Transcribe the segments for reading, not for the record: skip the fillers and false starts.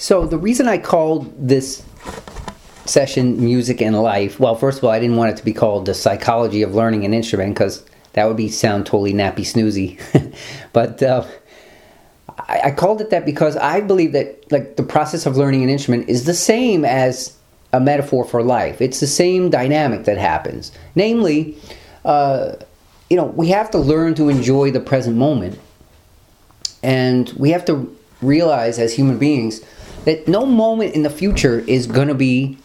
So the reason I called this session Music and Life, well, first of all, I didn't want it to be called The Psychology of Learning an Instrument, because that would sound totally nappy snoozy. But I called it that because I believe that the process of learning an instrument is the same as a metaphor for life. It's the same dynamic that happens. Namely, we have to learn to enjoy the present moment. And we have to realize as human beings that no moment in the future is going to be,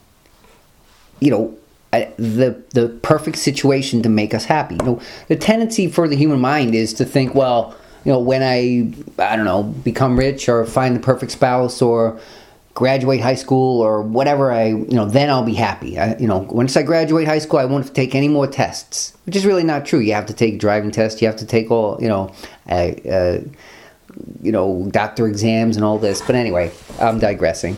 the perfect situation to make us happy. The tendency for the human mind is to think, well, when I don't know, become rich or find the perfect spouse or graduate high school or whatever, then I'll be happy. Once I graduate high school, I won't have to take any more tests, which is really not true. You have to take driving tests. You have to take all, doctor exams and all this. But anyway, I'm digressing.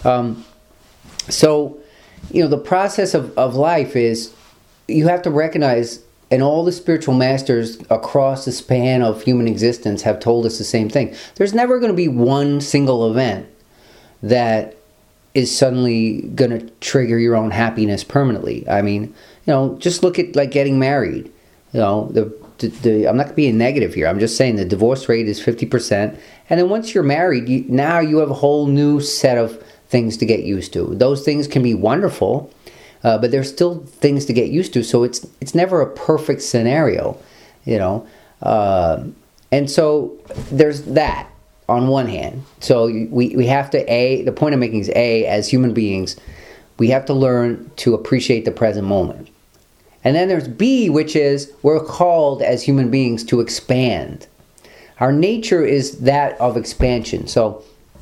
So, the process of life is you have to recognize, and all the spiritual masters across the span of human existence have told us the same thing. There's never going to be one single event that is suddenly going to trigger your own happiness permanently. I mean, just look at getting married. I'm not being negative here. I'm just saying the divorce rate is 50%. And then once you're married, now you have a whole new set of things to get used to. Those things can be wonderful, but there's still things to get used to. So it's never a perfect scenario, and so there's that on one hand. So we have to, the point I'm making is, as human beings, we have to learn to appreciate the present moment. And then there's B, which is we're called as human beings to expand. Our nature is that of expansion. So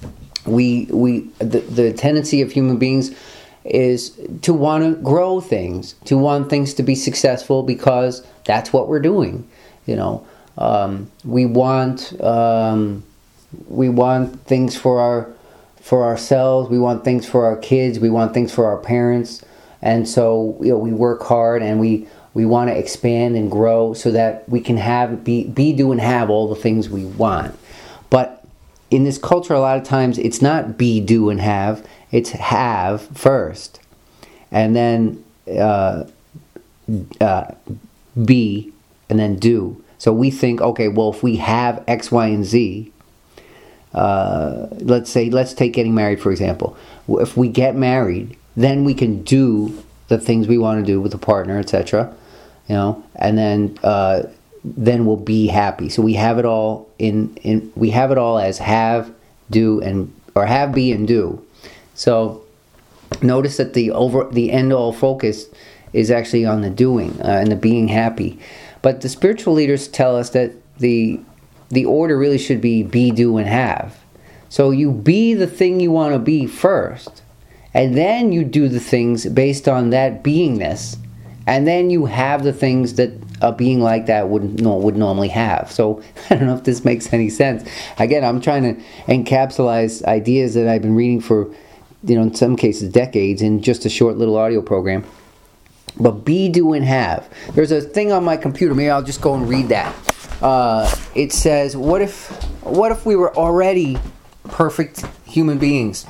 the tendency of human beings is to want to grow things, to want things to be successful, because that's what we're doing. We want things for ourselves. We want things for our kids. We want things for our parents. And so we work hard, and we want to expand and grow so that we can be, do, and have all the things we want. But in this culture, a lot of times, it's not be, do, and have. It's have first. And then be, and then do. So we think, okay, well, if we have X, Y, and Z, let's take getting married, for example. If we get married, then we can do the things we want to do with the partner, etc. And then we'll be happy. So we have it all we have it all as have, do, or have, be, and do. So notice that the end all focus is actually on the doing and the being happy. But the spiritual leaders tell us that the order really should be, do, and have. So you be the thing you want to be first, and then you do the things based on that beingness, and then you have the things that a being like that would normally have. So I don't know if this makes any sense. Again, I'm trying to encapsulate ideas that I've been reading for, in some cases decades, in just a short little audio program. But be, do, and have. There's a thing on my computer. Maybe I'll just go and read that. It says, what if we were already perfect human beings?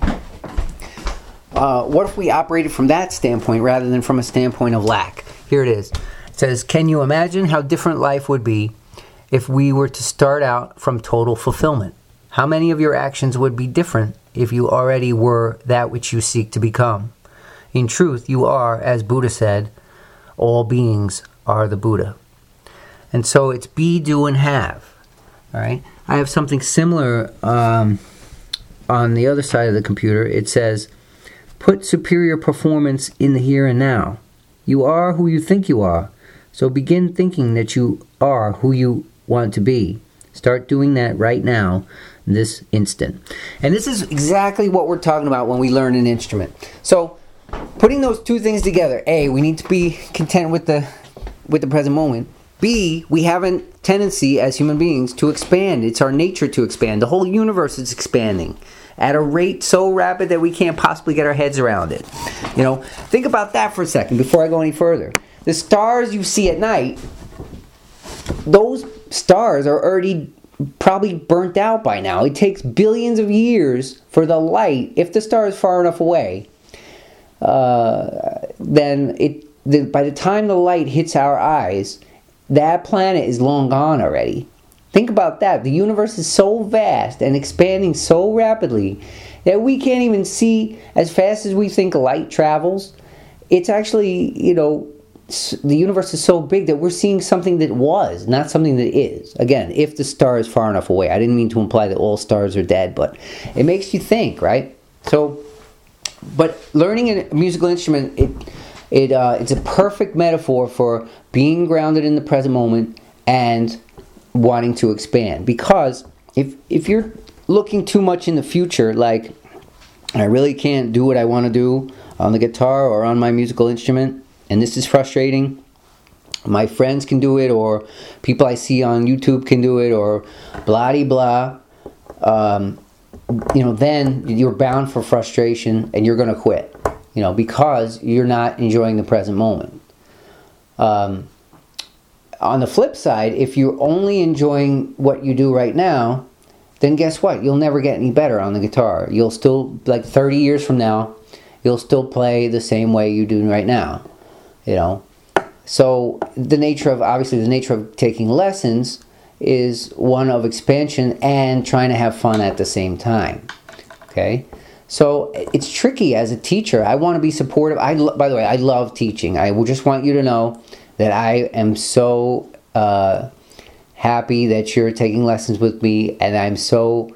What if we operated from that standpoint rather than from a standpoint of lack? Here it is. It says, can you imagine how different life would be if we were to start out from total fulfillment? How many of your actions would be different if you already were that which you seek to become? In truth, you are, as Buddha said, all beings are the Buddha. And so it's be, do, and have. All right. I have something similar on the other side of the computer. It says, put superior performance in the here and now. You are who you think you are. So begin thinking that you are who you want to be. Start doing that right now, this instant. And this is exactly what we're talking about when we learn an instrument. So putting those two things together, A, we need to be content with the present moment. B, we have a tendency as human beings to expand. It's our nature to expand. The whole universe is expanding at a rate so rapid that we can't possibly get our heads around it. Think about that for a second before I go any further. The stars you see at night, those stars are already probably burnt out by now. It takes billions of years for the light, if the star is far enough away, then by the time the light hits our eyes, that planet is long gone already. Think about that. The universe is so vast and expanding so rapidly that we can't even see as fast as we think light travels. It's actually, the universe is so big that we're seeing something that was, not something that is. Again, if the star is far enough away. I didn't mean to imply that all stars are dead, but it makes you think, right? So, but learning a musical instrument, it's a perfect metaphor for being grounded in the present moment and wanting to expand. Because if you're looking too much in the future, like, I really can't do what I want to do on the guitar or on my musical instrument, and this is frustrating. My friends can do it, or people I see on YouTube can do it, or blah-de-blah. Then you're bound for frustration, and you're going to quit, because you're not enjoying the present moment. On the flip side, if you're only enjoying what you do right now, then guess what? You'll never get any better on the guitar. You'll still, 30 years from now, you'll still play the same way you do right now, So the nature of taking lessons is one of expansion and trying to have fun at the same time, okay? So it's tricky as a teacher. I want to be supportive. By the way, I love teaching. I just want you to know that I am so happy that you're taking lessons with me, and I so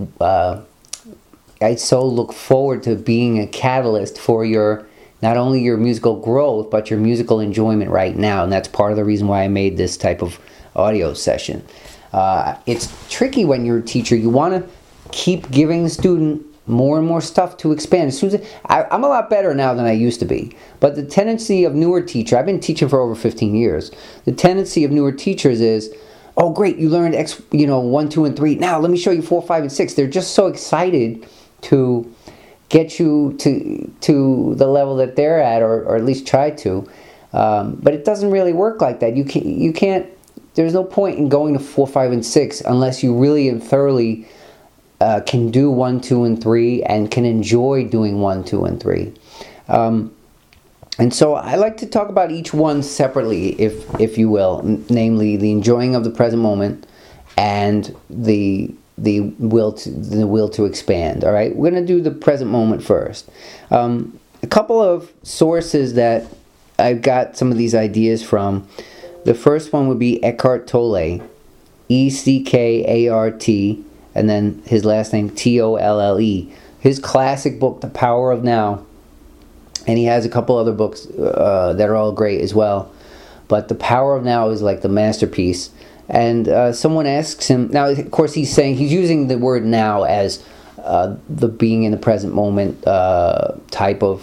look forward to being a catalyst for not only your musical growth, but your musical enjoyment right now. And that's part of the reason why I made this type of audio session. It's tricky when you're a teacher. You want to keep giving the student more and more stuff to expand. I'm a lot better now than I used to be. But the tendency of newer teachers, I've been teaching for over 15 years. The tendency of newer teachers is, oh great, you learned 1, 2, and 3. Now let me show you 4, 5, and 6. They're just so excited to get you to the level that they're at, or at least try to. But it doesn't really work like that. You can't. There's no point in going to 4, 5, and 6 unless you really and thoroughly can do 1, 2, and 3, and can enjoy doing 1, 2, and 3. And so I like to talk about each one separately, if you will, namely the enjoying of the present moment and the will to expand. All right, we're going to do the present moment first. A couple of sources that I've got some of these ideas from. The first one would be Eckhart Tolle, Eckart, and then his last name Tolle. His classic book, The Power of Now. And he has a couple other books that are all great as well. But The Power of Now is like the masterpiece. And someone asks him, now of course he's using the word now as the being in the present moment type of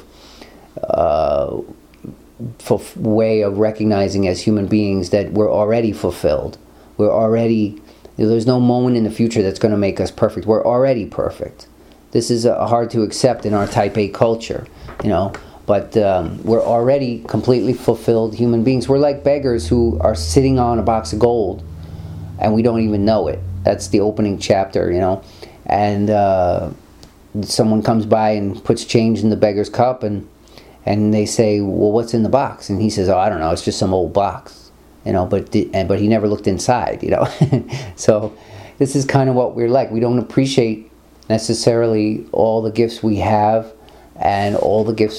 way of recognizing as human beings that we're already fulfilled. There's no moment in the future that's going to make us perfect. We're already perfect. This is hard to accept in our Type A culture, but we're already completely fulfilled human beings. We're like beggars who are sitting on a box of gold, and we don't even know it. That's the opening chapter, and someone comes by and puts change in the beggar's cup, and they say, well, what's in the box? And he says, oh, I don't know, it's just some old box, but he never looked inside, So this is kind of what we're like. We don't appreciate necessarily all the gifts we have, and all the gifts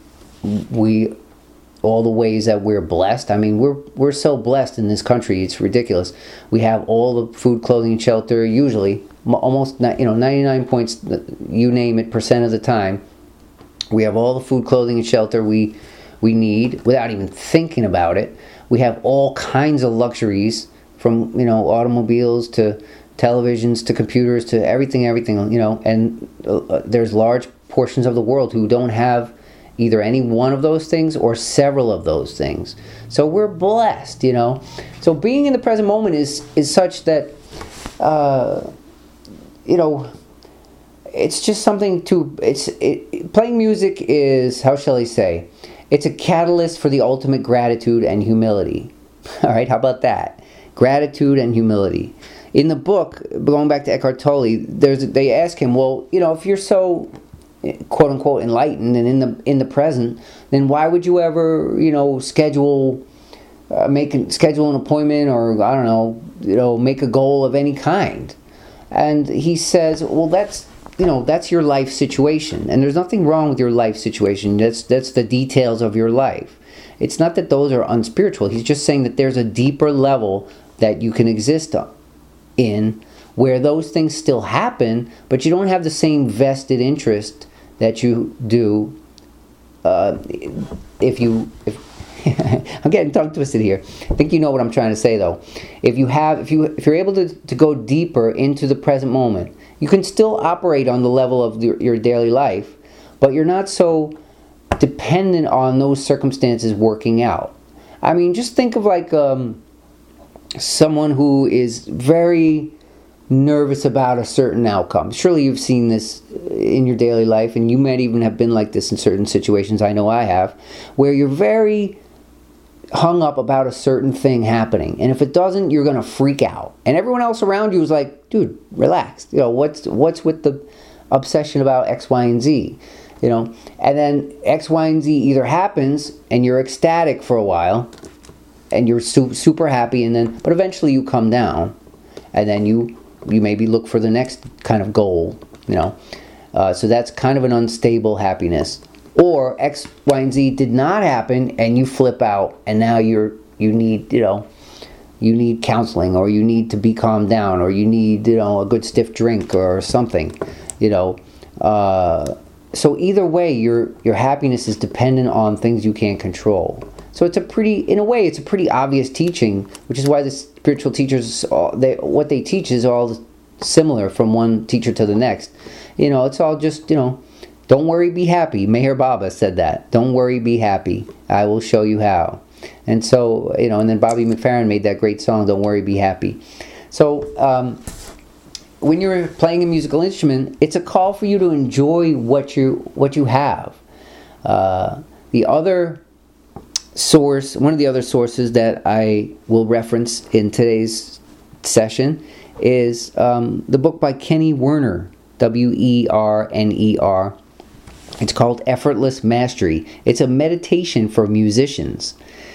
all the ways that we're blessed. I mean, we're so blessed in this country, it's ridiculous. We have all the food, clothing, and shelter, usually, almost 99 points, you name it, % of the time. We have all the food, clothing, and shelter we need without even thinking about it. We have all kinds of luxuries, from automobiles to televisions to computers to everything, and there's large portions of the world who don't have either any one of those things or several of those things. So we're blessed, So being in the present moment is such that, it's just something playing music is, how shall I say, it's a catalyst for the ultimate gratitude and humility. All right, how about that? Gratitude and humility. in the book, going back to Eckhart Tolle, they ask him, well, if you're so quote unquote enlightened and in the present, then why would you ever schedule an appointment, or I don't know, make a goal of any kind? And he says, well, that's your life situation, and there's nothing wrong with your life situation. That's the details of your life. It's not that those are unspiritual. He's just saying that there's a deeper level that you can exist in, where those things still happen, but you don't have the same vested interest that you do if I'm getting tongue twisted here. I think you know what I'm trying to say, though. If you're able to go deeper into the present moment, you can still operate on the level of your daily life, but you're not so dependent on those circumstances working out. I mean, just think of like someone who is very nervous about a certain outcome. Surely you've seen this in your daily life, and you might even have been like this in certain situations. I know I have, where you're very hung up about a certain thing happening, and if it doesn't, you're going to freak out, and everyone else around you is like, dude, relax, what's with the obsession about X, Y, and Z, and then X, Y, and Z either happens and you're ecstatic for a while and you're super happy, but eventually you come down, and then you maybe look for the next kind of goal, so that's kind of an unstable happiness. Or X, Y, and Z did not happen, and you flip out, and now you need counseling, or you need to be calmed down, or you need a good stiff drink or something, So either way, your happiness is dependent on things you can't control. So it's a pretty obvious teaching, which is why the spiritual teachers, what they teach is all similar from one teacher to the next. It's all just don't worry, be happy. Meher Baba said that. Don't worry, be happy. I will show you how. And so, and then Bobby McFerrin made that great song, Don't Worry, Be Happy. So, when you're playing a musical instrument, it's a call for you to enjoy what you have. The other source, one of the other sources that I will reference in today's session is the book by Kenny Werner, Werner. It's called Effortless Mastery. It's a meditation for musicians.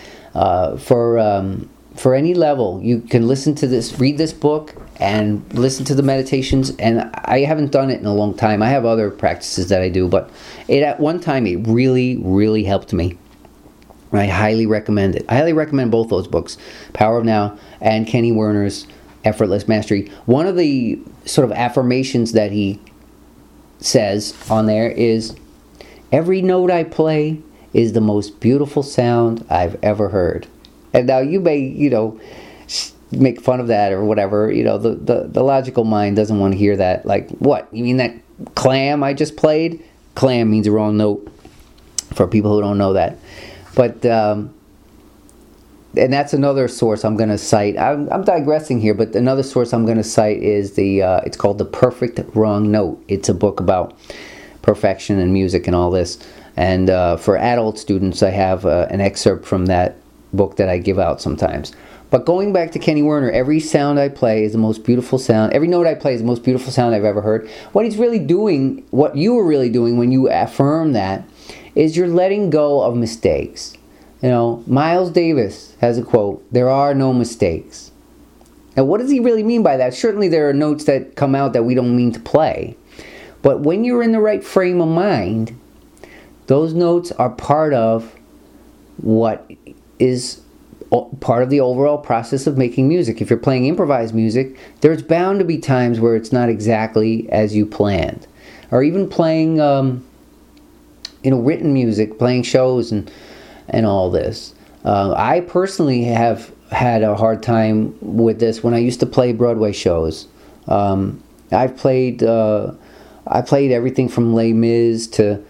For any level, you can listen to this, read this book, and listen to the meditations. And I haven't done it in a long time. I have other practices that I do, but at one time it really, really helped me. I highly recommend it. I highly recommend both those books, Power of Now and Kenny Werner's Effortless Mastery. One of the sort of affirmations that he says on there is, every note I play is the most beautiful sound I've ever heard. And now you may, make fun of that or whatever. The logical mind doesn't want to hear that. Like, what? You mean that clam I just played? Clam means a wrong note, for people who don't know that. But, and that's another source I'm going to cite. I'm digressing here, but another source I'm going to cite is it's called The Perfect Wrong Note. It's a book about perfection and music and all this. And for adult students, I have an excerpt from that book that I give out sometimes. But going back to Kenny Werner, every sound I play is the most beautiful sound. Every note I play is the most beautiful sound I've ever heard. What he's really doing, what you are really doing when you affirm that, is you're letting go of mistakes. Miles Davis has a quote, "There are no mistakes." Now, what does he really mean by that? Certainly there are notes that come out that we don't mean to play. But when you're in the right frame of mind, those notes are part of what is part of the overall process of making music. If you're playing improvised music, there's bound to be times where it's not exactly as you planned. Or even playing, written music, playing shows and all this. I personally have had a hard time with this when I used to play Broadway shows. I played everything from Les Mis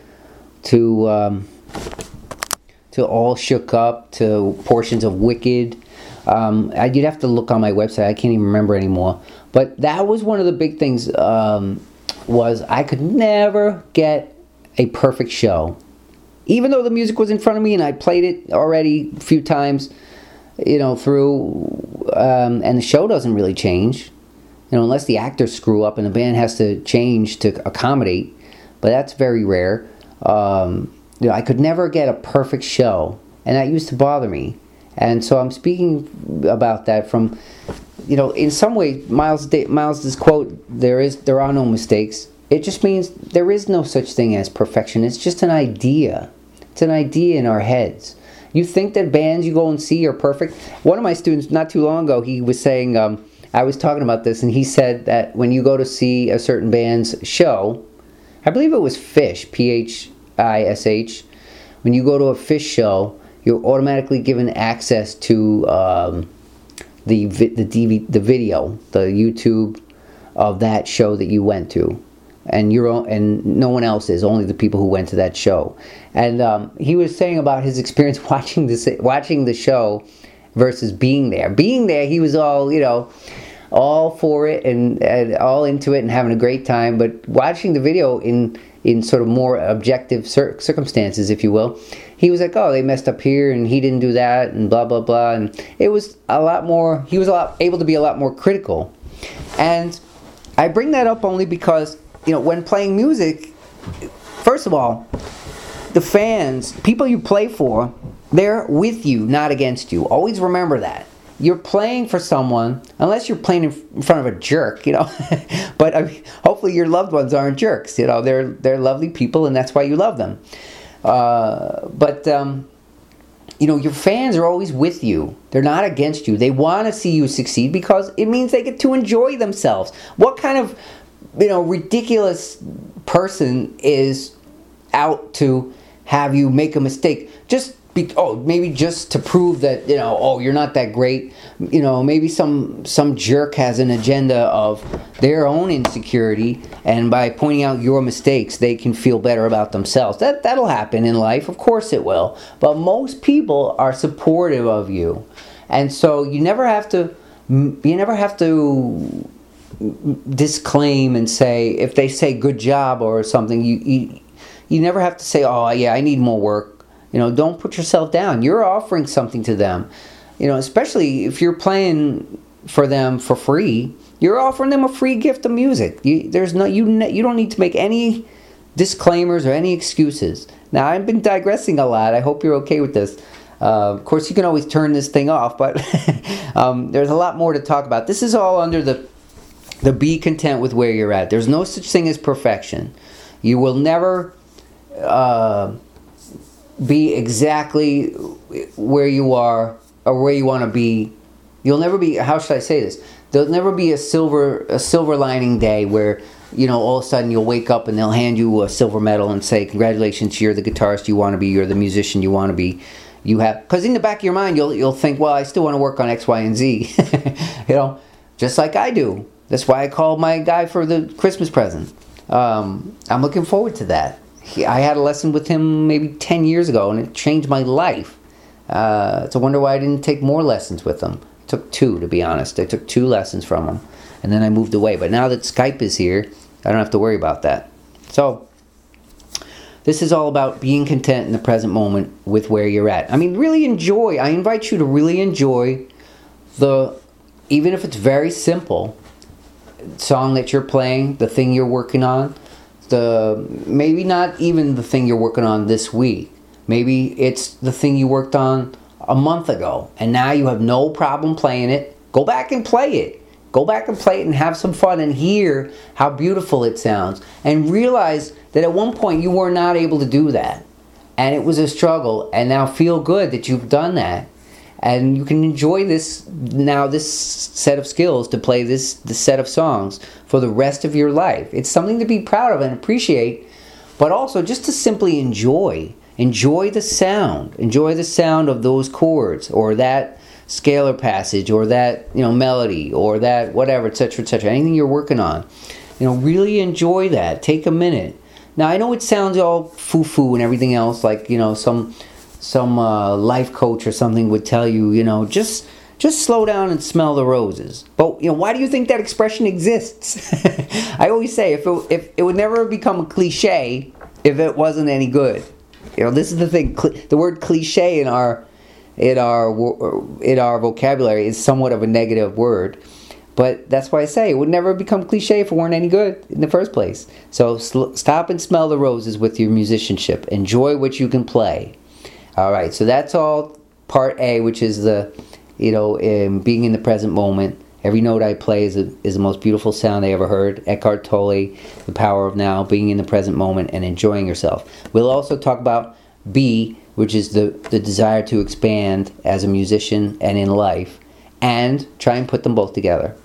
to All Shook Up, to portions of Wicked. You'd have to look on my website. I can't even remember anymore. But that was one of the big things, was I could never get a perfect show. Even though the music was in front of me and I played it already a few times, through, and the show doesn't really change. unless the actors screw up and the band has to change to accommodate, but that's very rare. I could never get a perfect show, and that used to bother me. And so I'm speaking about that from, in some way, Miles's quote, there are no mistakes. It just means there is no such thing as perfection. It's just an idea. It's an idea in our heads. You think that bands you go and see are perfect? One of my students, not too long ago, he was saying, I was talking about this, and he said that when you go to see a certain band's show, I believe it was Phish, Phish, when you go to a Phish show, you're automatically given access to the video, the YouTube of that show that you went to, and no one else is, only the people who went to that show. And he was saying about his experience watching the show versus being there. Being there, he was all for it and all into it and having a great time. But watching the video in sort of more objective circumstances, if you will, he was like, oh, they messed up here and he didn't do that and blah, blah, blah. And it was he was able to be a lot more critical. And I bring that up only because, when playing music, first of all, the fans, people you play for, they're with you, not against you. Always remember that. You're playing for someone, unless you're playing in front of a jerk, But hopefully your loved ones aren't jerks, They're lovely people, and that's why you love them. Your fans are always with you. They're not against you. They want to see you succeed because it means they get to enjoy themselves. What kind of, ridiculous person is out to have you make a mistake maybe just to prove that you're not that great? Maybe some jerk has an agenda of their own insecurity, and by pointing out your mistakes they can feel better about themselves. That'll happen in life, of course it will, but most people are supportive of you, and so you never have to disclaim and say, if they say good job or something, you never have to say, oh yeah, I need more work. Don't put yourself down. You're offering something to them. Especially if you're playing for them for free, you're offering them a free gift of music. You don't need to make any disclaimers or any excuses. Now, I've been digressing a lot. I hope you're okay with this. Of course, you can always turn this thing off, but there's a lot more to talk about. This is all under the be content with where you're at. There's no such thing as perfection. You will never be exactly where you are or where you want to be. You'll never be, how should I say this? There'll never be a silver lining day where, all of a sudden you'll wake up and they'll hand you a silver medal and say, congratulations, you're the guitarist you want to be, you're the musician you want to be. Because in the back of your mind you'll think, well, I still want to work on X, Y, and Z. Just like I do. That's why I called my guy for the Christmas present. I'm looking forward to that. I had a lesson with him maybe 10 years ago, and it changed my life. It's a wonder why I didn't take more lessons with him. I took 2, to be honest. I took 2 lessons from him, and then I moved away. But now that Skype is here, I don't have to worry about that. So, this is all about being content in the present moment with where you're at. I invite you to really enjoy even if it's very simple, song that you're playing, the thing you're working on. Maybe not even the thing you're working on this week. Maybe it's the thing you worked on a month ago, and now you have no problem playing it. Go back and play it. Go back and play it and have some fun and hear how beautiful it sounds. And realize that at one point you were not able to do that. And it was a struggle. And now feel good that you've done that. And you can enjoy this set of skills to play this set of songs for the rest of your life. It's something to be proud of and appreciate, but also just to simply enjoy. Enjoy the sound. Enjoy the sound of those chords, or that scalar passage, or that melody, or that whatever, etc., etc. Anything you're working on, really enjoy that. Take a minute. Now I know it sounds all foo-foo and everything else, like some life coach or something would tell you, just slow down and smell the roses. But why do you think that expression exists? I always say if it would never become a cliche if it wasn't any good. This is the thing. The word cliche in our vocabulary is somewhat of a negative word. But that's why I say it would never become cliche if it weren't any good in the first place. So stop and smell the roses with your musicianship. Enjoy what you can play. All right, so that's all part A, which is the, being in the present moment. Every note I play is the most beautiful sound I ever heard. Eckhart Tolle, The Power of Now, being in the present moment and enjoying yourself. We'll also talk about B, which is the desire to expand as a musician and in life, and try and put them both together.